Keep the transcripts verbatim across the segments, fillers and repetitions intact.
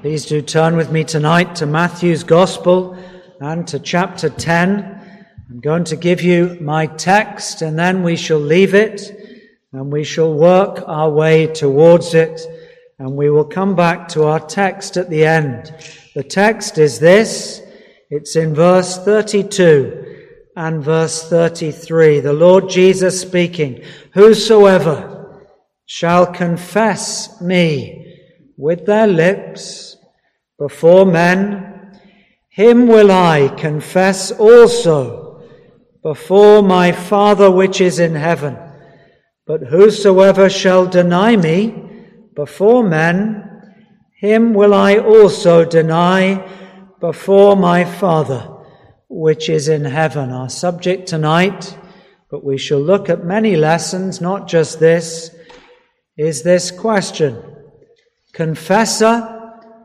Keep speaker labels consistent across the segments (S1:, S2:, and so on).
S1: Please do turn with me tonight to Matthew's Gospel and to chapter ten. I'm going to give you my text and then we shall leave it and we shall work our way towards it and we will come back to our text at the end. The text is this. It's in verse thirty-two and verse thirty-three. The Lord Jesus speaking, "Whosoever shall confess me with their lips before men, him will I confess also before my Father which is in heaven. But whosoever shall deny me before men, him will I also deny before my Father which is in heaven." Our subject tonight, but we shall look at many lessons, not just this, is this question: confessor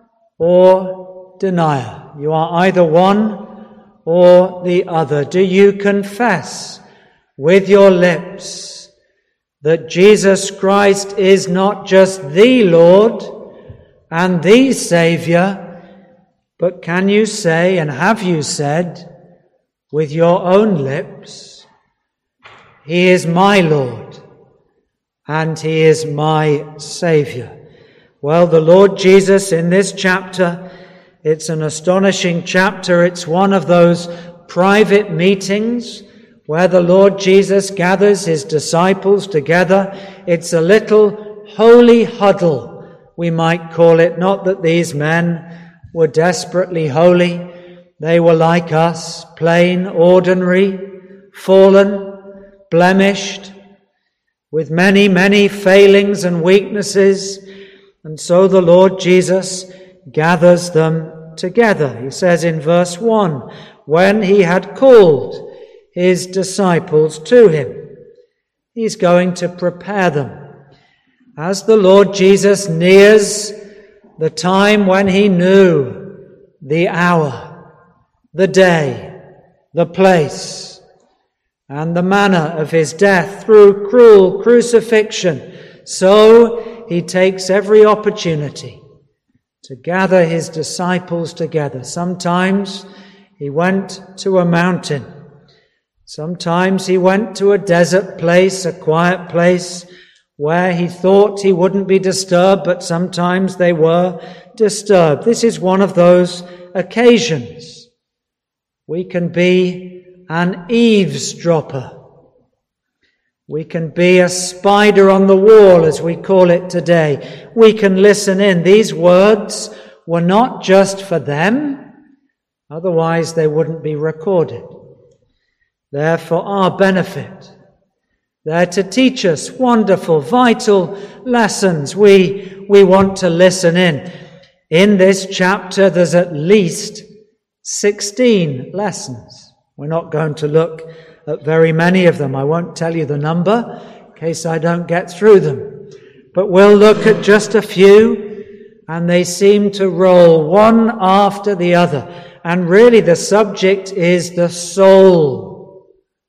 S1: or denier? You are either one or the other. Do you confess with your lips that Jesus Christ is not just the Lord and the Saviour, but can you say, and have you said, with your own lips, "He is my Lord and He is my Saviour"? Well, the Lord Jesus in this chapter, it's an astonishing chapter. It's one of those private meetings where the Lord Jesus gathers his disciples together. It's a little holy huddle, we might call it. Not that these men were desperately holy. They were like us, plain, ordinary, fallen, blemished, with many, many failings and weaknesses. And so the Lord Jesus gathers them together. He says in verse one, when he had called his disciples to him, he's going to prepare them. As the Lord Jesus nears the time when he knew the hour, the day, the place, and the manner of his death through cruel crucifixion, so he takes every opportunity to gather his disciples together. Sometimes he went to a mountain. Sometimes he went to a desert place, a quiet place, where he thought he wouldn't be disturbed, but sometimes they were disturbed. This is one of those occasions. We can be an eavesdropper. We can be a spider on the wall, as we call it today. We can listen in. These words were not just for them, otherwise they wouldn't be recorded. They're for our benefit. They're to teach us wonderful, vital lessons. We, we want to listen in. In this chapter, there's at least sixteen lessons. We're not going to look at very many of them. I won't tell you the number in case I don't get through them. But we'll look at just a few, and they seem to roll one after the other. And really the subject is the soul.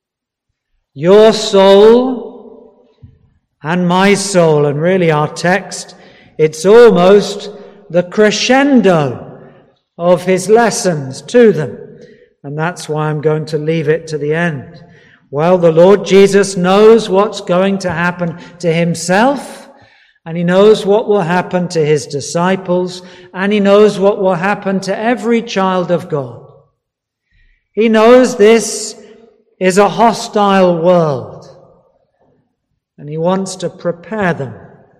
S1: Your soul and my soul. And really our text, it's almost the crescendo of his lessons to them. And that's why I'm going to leave it to the end. Well, the Lord Jesus knows what's going to happen to himself, and he knows what will happen to his disciples, and he knows what will happen to every child of God. He knows this is a hostile world, and he wants to prepare them.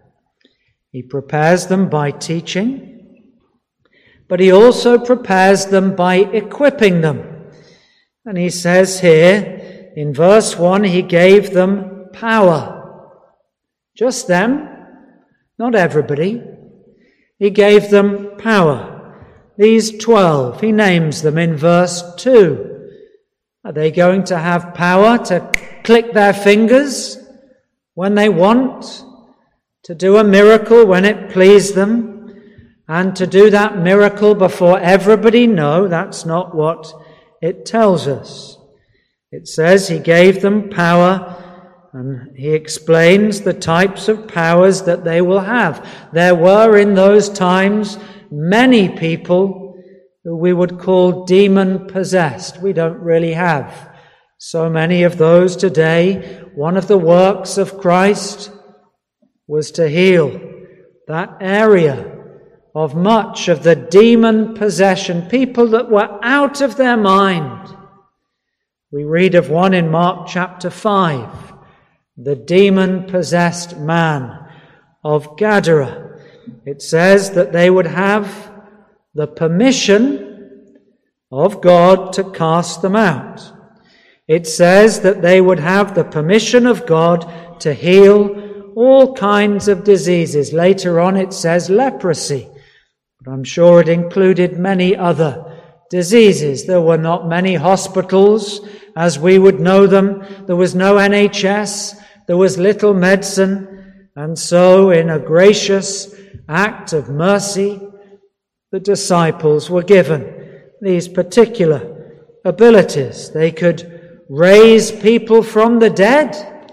S1: He prepares them by teaching, but he also prepares them by equipping them. And he says here, in verse one, he gave them power. Just them, not everybody. He gave them power. These twelve, he names them in verse two. Are they going to have power to click their fingers when they want, to do a miracle when it pleased them, and to do that miracle before everybody? No, that's not what it tells us. It says he gave them power, and he explains the types of powers that they will have. There were in those times many people who we would call demon-possessed. We don't really have so many of those today. One of the works of Christ was to heal that area of much of the demon possession, people that were out of their mind. We read of one in Mark chapter five, the demon-possessed man of Gadara. It says that they would have the permission of God to cast them out. It says that they would have the permission of God to heal all kinds of diseases. Later on it says leprosy, but I'm sure it included many other diseases. There were not many hospitals as we would know them. There was no N H S. There was little medicine. And so in a gracious act of mercy, the disciples were given these particular abilities. They could raise people from the dead.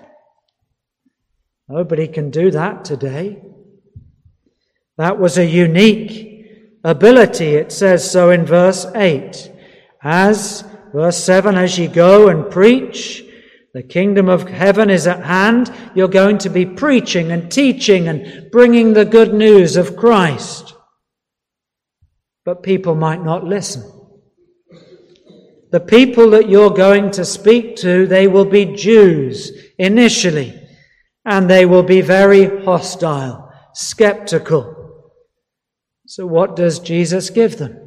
S1: Nobody can do that today. That was a unique ability. It says so in verse eight. As, verse seven, as ye go and preach, the kingdom of heaven is at hand. You're going to be preaching and teaching and bringing the good news of Christ. But people might not listen. The people that you're going to speak to, they will be Jews initially, and they will be very hostile, skeptical. So what does Jesus give them?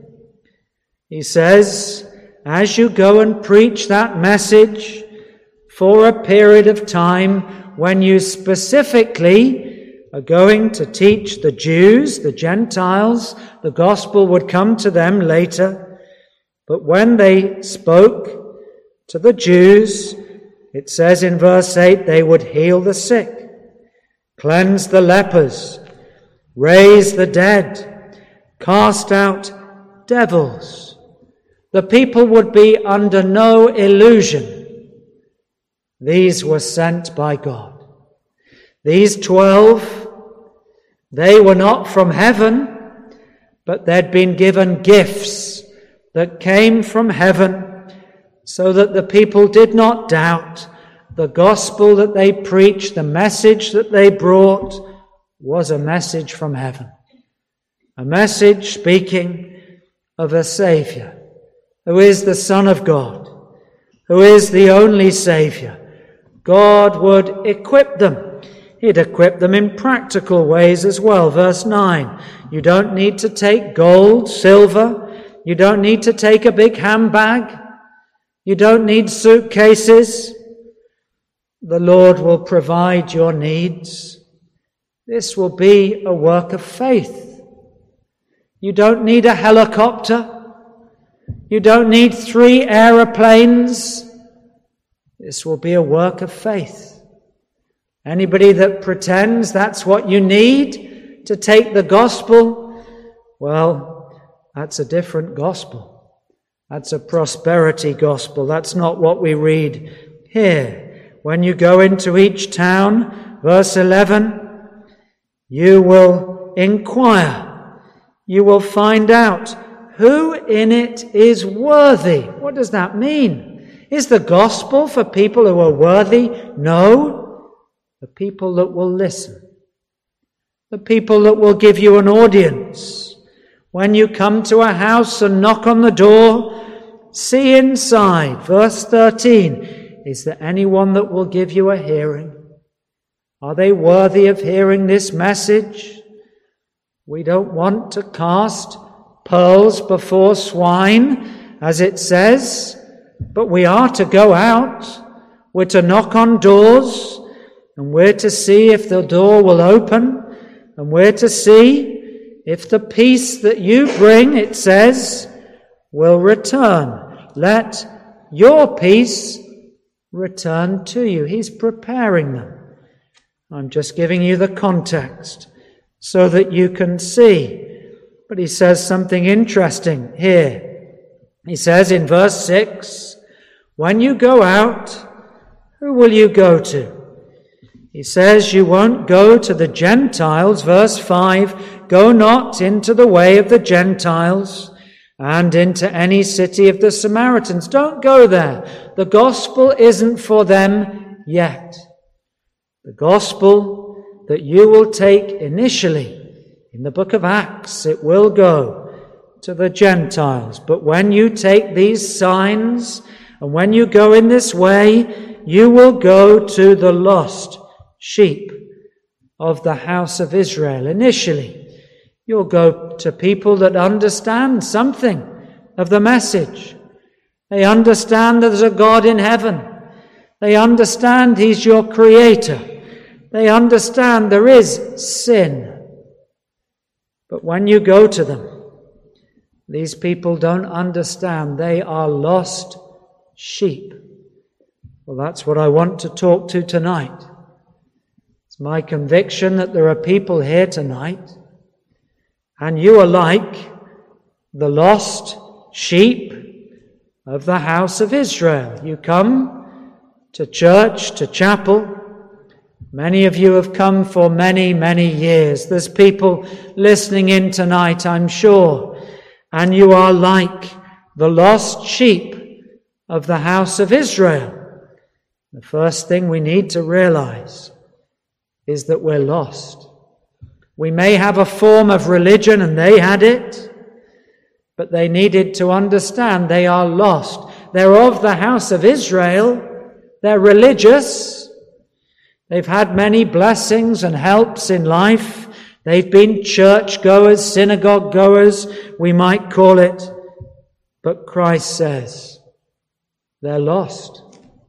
S1: He says, as you go and preach that message for a period of time when you specifically are going to teach the Jews, the Gentiles, the gospel would come to them later. But when they spoke to the Jews, it says in verse eight, they would heal the sick, cleanse the lepers, raise the dead, cast out devils. The people would be under no illusion. These were sent by God. These twelve, they were not from heaven, but they'd been given gifts that came from heaven so that the people did not doubt the gospel that they preached, the message that they brought was a message from heaven. A message speaking of a Saviour who is the Son of God, who is the only Saviour. God would equip them. He'd equip them in practical ways as well. Verse nine, you don't need to take gold, silver. You don't need to take a big handbag. You don't need suitcases. The Lord will provide your needs. This will be a work of faith. You don't need a helicopter. You don't need three aeroplanes. This will be a work of faith. Anybody that pretends that's what you need to take the gospel, well, that's a different gospel. That's a prosperity gospel. That's not what we read here. When you go into each town, verse eleven, you will inquire. You will find out who in it is worthy. What does that mean? Is the gospel for people who are worthy? No. The people that will listen. The people that will give you an audience. When you come to a house and knock on the door, see inside. Verse thirteen, is there anyone that will give you a hearing? Are they worthy of hearing this message? We don't want to cast pearls before swine, as it says, but we are to go out. We're to knock on doors, and we're to see if the door will open, and we're to see if the peace that you bring, it says, will return. Let your peace return to you. He's preparing them. I'm just giving you the context so that you can see. But he says something interesting here. He says in verse six, when you go out, who will you go to? He says you won't go to the Gentiles, verse five, Go not into the way of the Gentiles and into any city of the Samaritans. Don't go there. The gospel isn't for them yet. The gospel that you will take initially in the book of Acts, it will go to the Gentiles. But when you take these signs and when you go in this way, you will go to the lost sheep of the house of Israel. Initially, you'll go to people that understand something of the message. They understand there's a God in heaven. They understand He's your creator. They understand there is sin. But when you go to them, these people don't understand. They are lost sheep. Well, that's what I want to talk to tonight. It's my conviction that there are people here tonight, and you are like the lost sheep of the house of Israel. You come to church, to chapel. Many of you have come for many, many years. There's people listening in tonight, I'm sure, and you are like the lost sheep of the house of Israel. The first thing we need to realize is that we're lost. We may have a form of religion, and they had it, but they needed to understand they are lost. They're of the house of Israel. They're religious. They've had many blessings and helps in life. They've been church goers, synagogue goers, we might call it. But Christ says they're lost.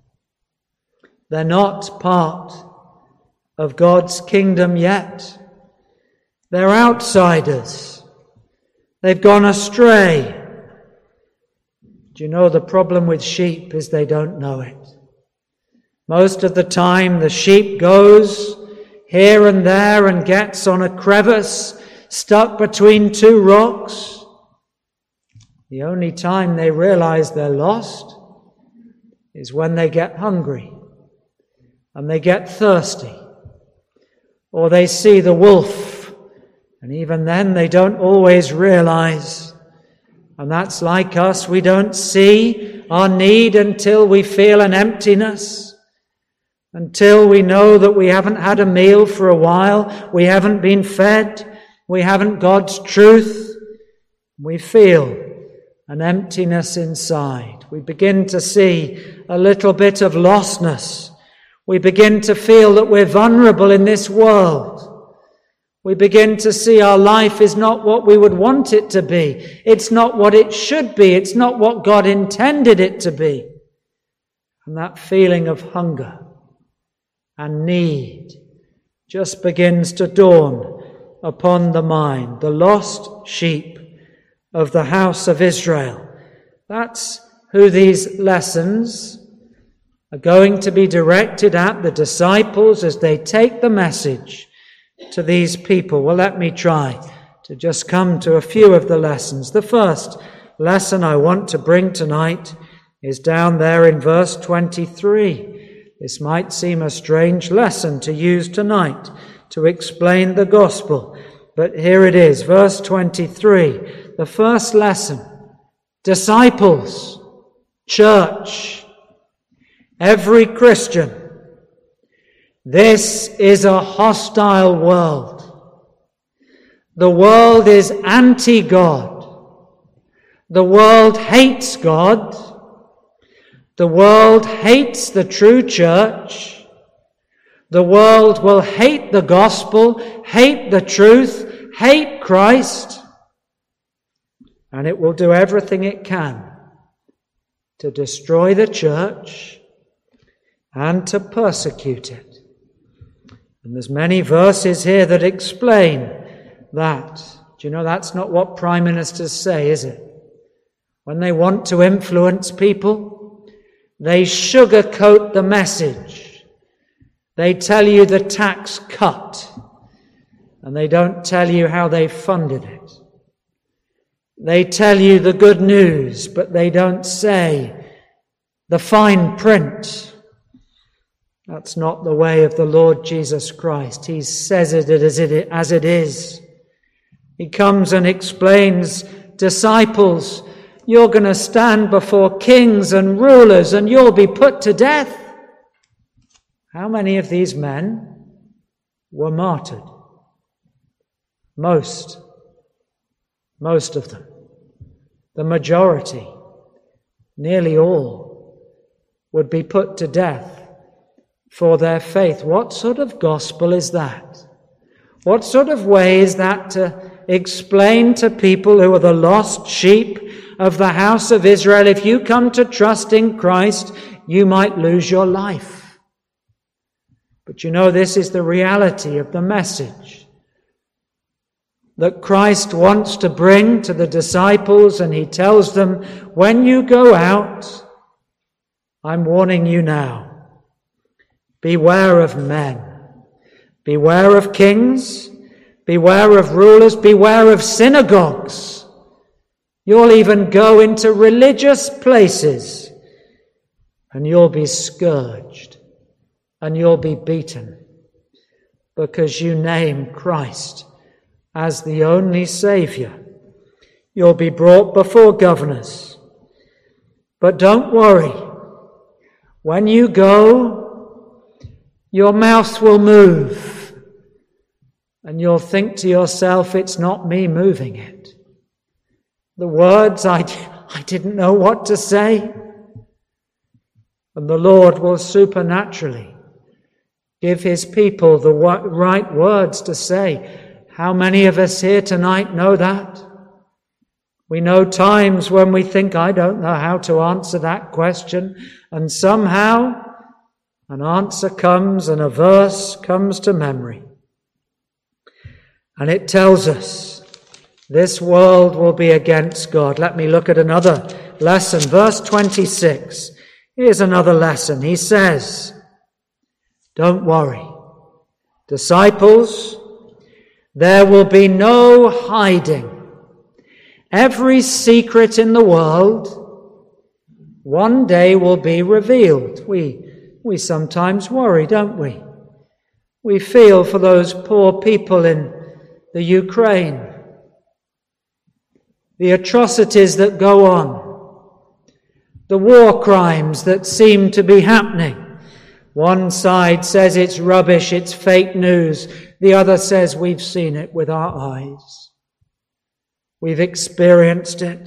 S1: They're not part of God's kingdom yet. They're outsiders. They've gone astray. Do you know the problem with sheep is they don't know it? Most of the time the sheep goes here and there and gets on a crevice stuck between two rocks. The only time they realize they're lost is when they get hungry and they get thirsty, or they see the wolf, and even then they don't always realize. And that's like us. We don't see our need until we feel an emptiness, until we know that we haven't had a meal for a while, we haven't been fed, we haven't God's truth. We feel an emptiness inside. We begin to see a little bit of lostness. We begin to feel that we're vulnerable in this world. We begin to see our life is not what we would want it to be. It's not what it should be. It's not what God intended it to be. And that feeling of hunger and need just begins to dawn upon the mind. The lost sheep of the house of Israel. That's who these lessons are going to be directed at, the disciples, as they take the message to these people. Well, let me try to just come to a few of the lessons. The first lesson I want to bring tonight is down there in verse twenty-three. This might seem a strange lesson to use tonight to explain the gospel, but here it is, verse twenty-three. The first lesson, disciples, church, every Christian. This is a hostile world. The world is anti-God. The world hates God. The world hates the true church. The world will hate the gospel, hate the truth, hate Christ. And it will do everything it can to destroy the church and to persecute it. And there's many verses here that explain that. Do you know that's not what prime ministers say, is it? When they want to influence people, they sugarcoat the message. They tell you the tax cut, and they don't tell you how they funded it. They tell you the good news, but they don't say the fine print. That's not the way of the Lord Jesus Christ. He says it as it, as it is. He comes and explains, disciples, you're going to stand before kings and rulers and you'll be put to death. How many of these men were martyred? Most. Most of them. The majority, nearly all, would be put to death for their faith. What sort of gospel is that? What sort of way is that to explain to people who are the lost sheep of the house of Israel, if you come to trust in Christ, you might lose your life? But you know, this is the reality of the message that Christ wants to bring to the disciples, and he tells them, when you go out, I'm warning you now, beware of men. Beware of kings, beware of rulers, beware of synagogues. You'll even go into religious places and you'll be scourged and you'll be beaten because you name Christ as the only Saviour. You'll be brought before governors. But don't worry. When you go, your mouth will move, and you'll think to yourself, it's not me moving it. The words, I, I didn't know what to say. And the Lord will supernaturally give his people the right words to say. How many of us here tonight know that? We know times when we think, I don't know how to answer that question, and somehow an answer comes and a verse comes to memory. And it tells us this world will be against God. Let me look at another lesson. Verse twenty-six. Here's another lesson. He says, don't worry. Disciples, there will be no hiding. Every secret in the world one day will be revealed. We We sometimes worry, don't we? We feel for those poor people in the Ukraine, the atrocities that go on, the war crimes that seem to be happening. One side says it's rubbish, it's fake news. The other says we've seen it with our eyes. We've experienced it.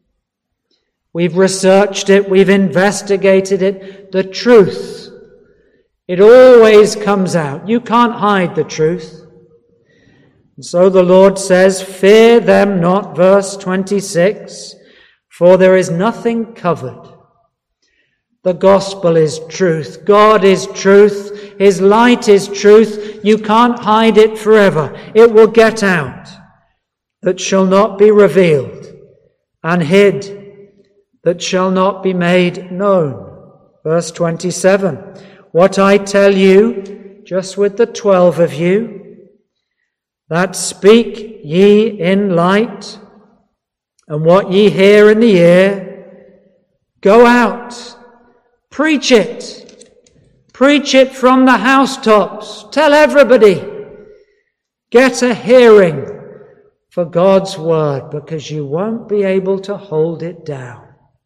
S1: We've researched it, we've investigated it. The truth, it always comes out. You can't hide the truth. And so the Lord says, fear them not, verse twenty-six, for there is nothing covered. The gospel is truth. God is truth. His light is truth. You can't hide it forever. It will get out. That shall not be revealed, and hid that shall not be made known. Verse twenty-seven, what I tell you, just with the twelve of you, that speak ye in light, and what ye hear in the ear, go out, preach it, preach it from the housetops, tell everybody, get a hearing for God's word, because you won't be able to hold it down.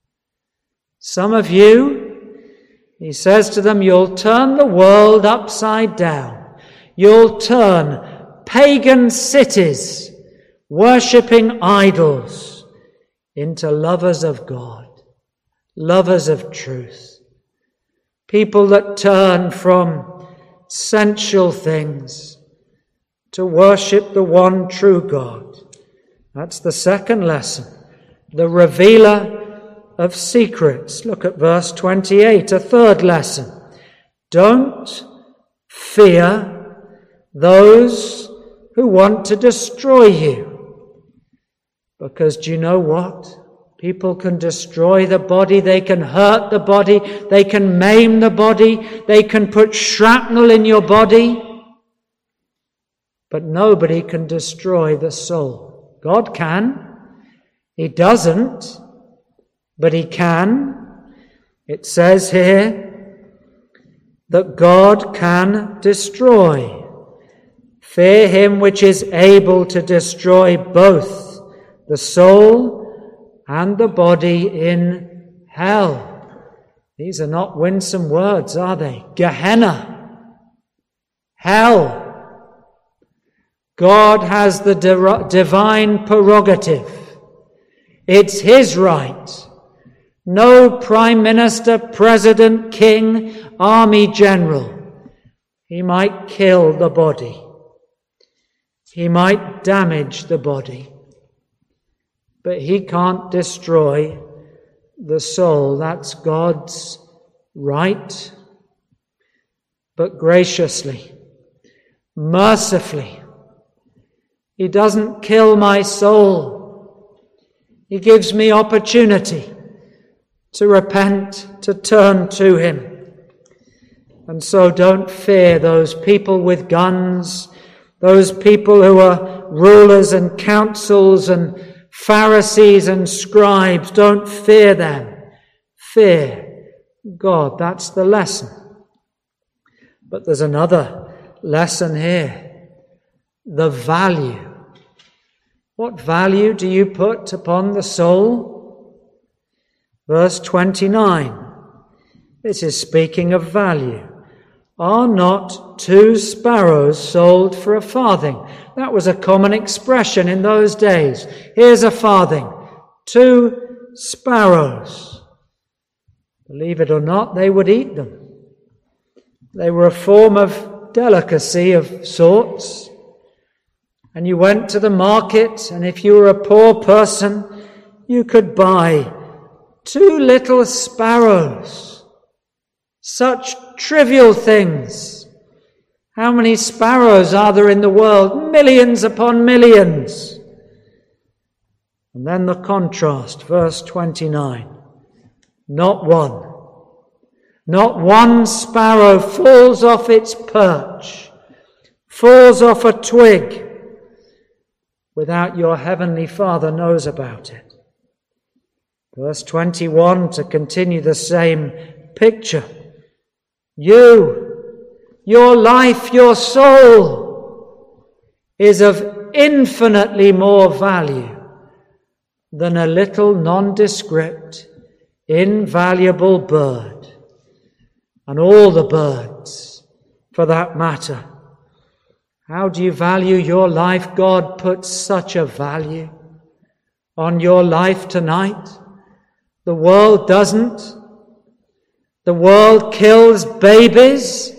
S1: Some of you, he says to them, you'll turn the world upside down. You'll turn pagan cities, worshipping idols, into lovers of God, lovers of truth. People that turn from sensual things to worship the one true God. That's the second lesson. The revealer of secrets. Look at verse twenty-eight, a third lesson. Don't fear those who want to destroy you. Because do you know what? People can destroy the body, they can hurt the body, they can maim the body, they can put shrapnel in your body, but nobody can destroy the soul. God can. He doesn't. But he can. It says here that God can destroy. Fear him which is able to destroy both the soul and the body in hell. These are not winsome words, are they? Gehenna. Hell. God has the di- divine prerogative. It's his right. No prime minister, president, king, army general. He might kill the body. He might damage the body. But he can't destroy the soul. That's God's right. But graciously, mercifully, he doesn't kill my soul. He gives me opportunity to repent, to turn to him. And so don't fear those people with guns, those people who are rulers and councils and Pharisees and scribes. Don't fear them. Fear God. That's the lesson. But there's another lesson here. The value. What value do you put upon the soul? Verse twenty-nine. This is speaking of value. Are not two sparrows sold for a farthing? That was a common expression in those days. Here's a farthing. Two sparrows. Believe it or not, they would eat them. They were a form of delicacy of sorts. And you went to the market, and if you were a poor person, you could buy two little sparrows. Such trivial things. How many sparrows are there in the world? Millions upon millions. And then the contrast, verse twenty-nine. Not one. Not one sparrow falls off its perch, falls off a twig, without your heavenly Father knows about it. Verse twenty-one, to continue the same picture. You, your life, your soul is of infinitely more value than a little nondescript, invaluable bird, and all the birds for that matter. How do you value your life? God puts such a value on your life tonight. The world doesn't. The world kills babies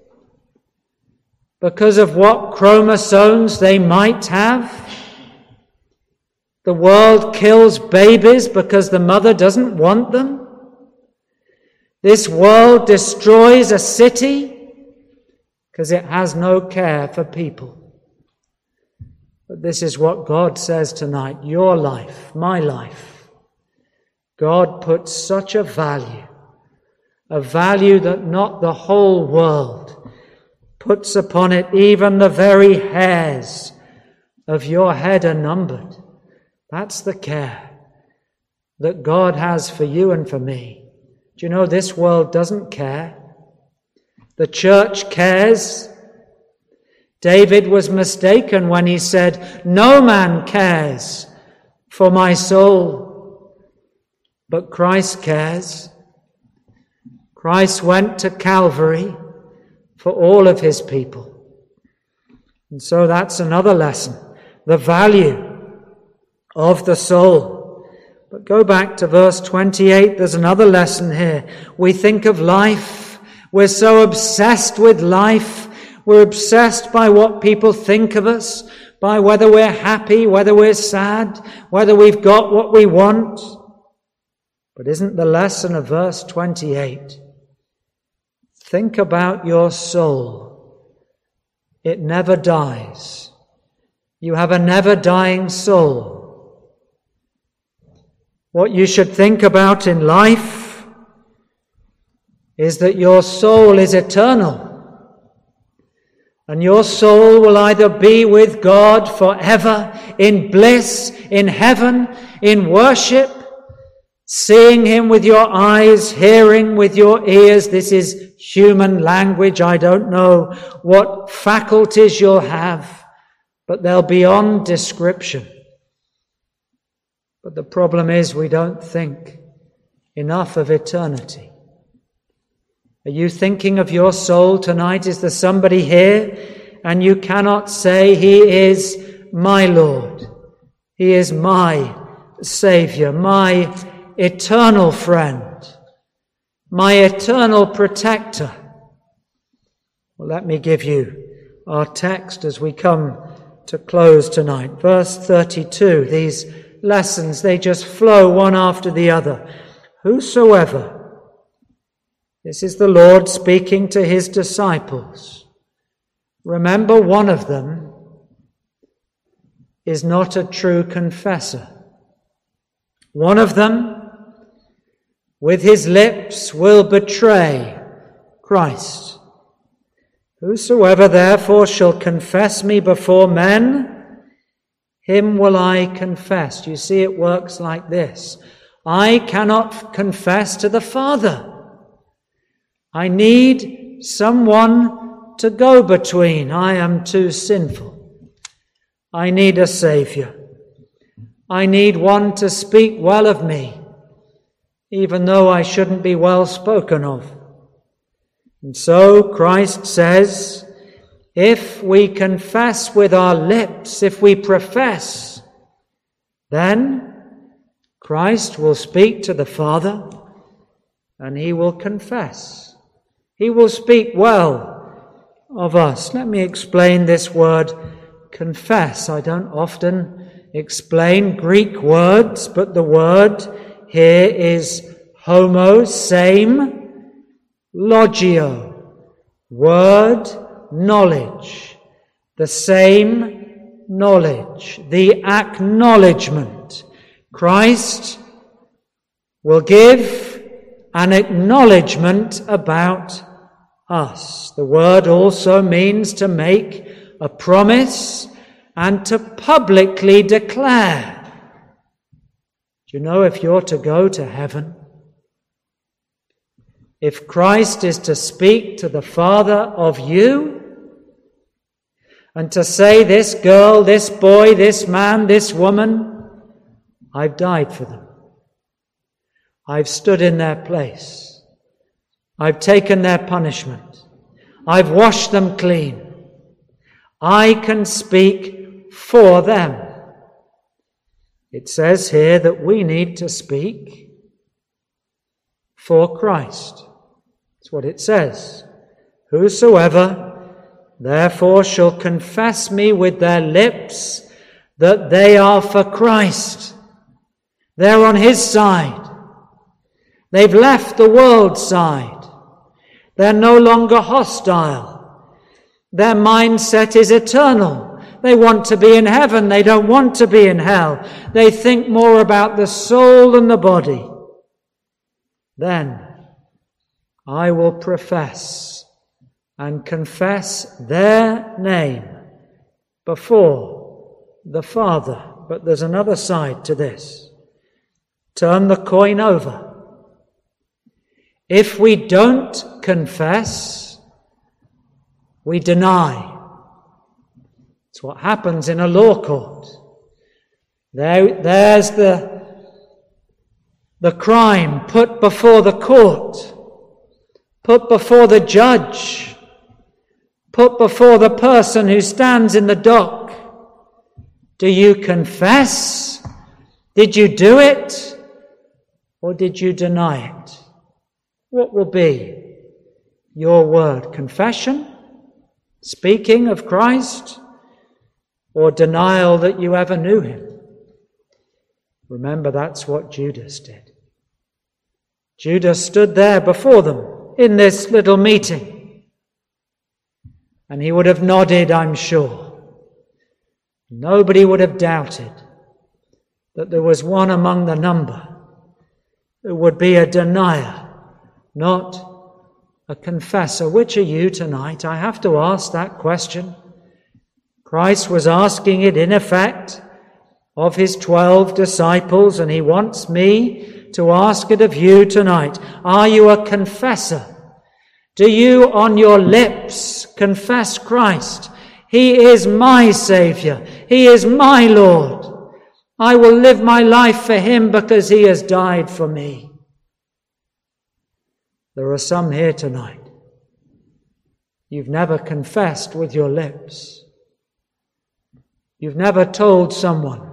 S1: because of what chromosomes they might have. The world kills babies because the mother doesn't want them. This world destroys a city because it has no care for people. But this is what God says tonight. Your life, my life. God puts such a value. A value that not the whole world puts upon it. Even the very hairs of your head are numbered. That's the care that God has for you and for me. Do you know this world doesn't care? The church cares. David was mistaken when he said, "No man cares for my soul," but Christ cares. Christ went to Calvary for all of his people. And so that's another lesson, the value of the soul. But go back to verse twenty-eight, there's another lesson here. We think of life, we're so obsessed with life, we're obsessed by what people think of us, by whether we're happy, whether we're sad, whether we've got what we want. But isn't the lesson of verse twenty-eight? Think about your soul. It never dies. You have a never dying soul. What you should think about in life is that your soul is eternal. And your soul will either be with God forever, in bliss, in heaven, in worship, seeing him with your eyes, hearing with your ears. This is human language. I don't know what faculties you'll have, but they'll be beyond description. But the problem is we don't think enough of eternity. Are you thinking of your soul tonight? Is there somebody here and you cannot say, he is my Lord, he is my Saviour, my eternal friend, my eternal protector? Well, let me give you our text as we come to close tonight. Verse thirty-two, these lessons, they just flow one after the other. Whosoever, this is the Lord speaking to his disciples. Remember, one of them is not a true confessor. One of them, with his lips, will betray Christ. Whosoever therefore shall confess me before men, him will I confess. You see, it works like this. I cannot confess to the Father. I need someone to go between. I am too sinful. I need a Saviour. I need one to speak well of me, even though I shouldn't be well spoken of. And so Christ says, if we confess with our lips, if we profess, then Christ will speak to the Father and he will confess. He will speak well of us. Let me explain this word confess. I don't often explain Greek words, but the word here is homo, same, logio, word, knowledge, the same knowledge, the acknowledgement. Christ will give an acknowledgement about us. The word also means to make a promise and to publicly declare. Do you know, if you're to go to heaven, if Christ is to speak to the Father of you and to say, this girl, this boy, this man, this woman, I've died for them. I've stood in their place. I've taken their punishment. I've washed them clean. I can speak for them. It says here that we need to speak for Christ. That's what it says. Whosoever therefore shall confess me with their lips that they are for Christ. They're on his side. They've left the world's side. They're no longer hostile. Their mindset is eternal. They want to be in heaven. They don't want to be in hell. They think more about the soul than the body. Then I will profess and confess their name before the Father. But there's another side to this. Turn the coin over. If we don't confess, we deny. It's what happens in a law court. There, there's the, the crime put before the court, put before the judge, put before the person who stands in the dock. Do you confess? Did you do it? Or did you deny it? What will be your word? Confession? Speaking of Christ? Or denial that you ever knew him? Remember, that's what Judas did. Judas stood there before them in this little meeting. And he would have nodded, I'm sure. Nobody would have doubted that there was one among the number who would be a denier, not a confessor. Which are you tonight? I have to ask that question. Christ was asking it, in effect, of his twelve disciples, and he wants me to ask it of you tonight. Are you a confessor? Do you on your lips confess Christ? He is my Saviour. He is my Lord. I will live my life for him because he has died for me. There are some here tonight. You've never confessed with your lips. You've never told someone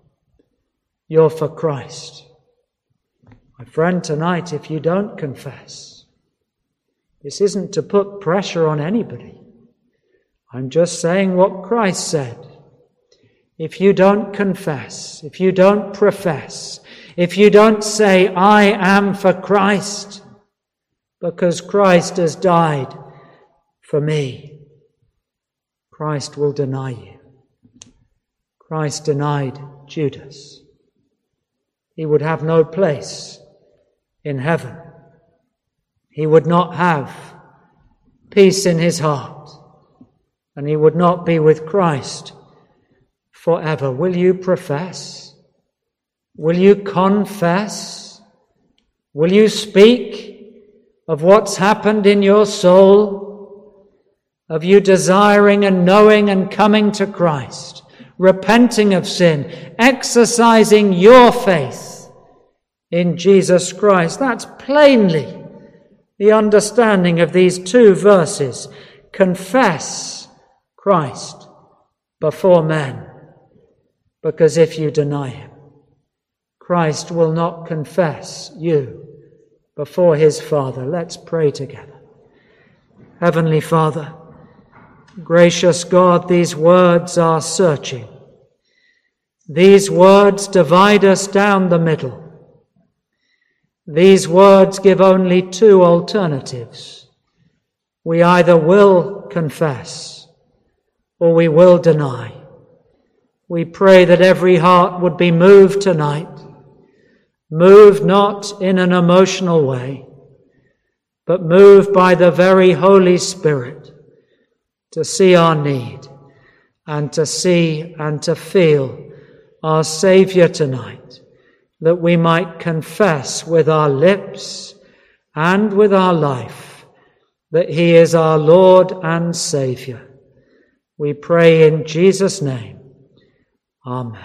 S1: you're for Christ. My friend, tonight, if you don't confess, this isn't to put pressure on anybody. I'm just saying what Christ said. If you don't confess, if you don't profess, if you don't say, I am for Christ, because Christ has died for me, Christ will deny you. Christ denied Judas. He would have no place in heaven. He would not have peace in his heart, and he would not be with Christ forever. Will you profess? Will you confess? Will you speak of what's happened in your soul? Of you desiring and knowing and coming to Christ, repenting of sin, exercising your faith in Jesus Christ. That's plainly the understanding of these two verses. Confess Christ before men, because if you deny him, Christ will not confess you before his Father. Let's pray together. Heavenly Father, gracious God, these words are searching. These words divide us down the middle. These words give only two alternatives. We either will confess or we will deny. We pray that every heart would be moved tonight, moved not in an emotional way, but moved by the very Holy Spirit to see our need and to see and to feel our Saviour tonight, that we might confess with our lips and with our life that he is our Lord and Saviour. We pray in Jesus' name. Amen.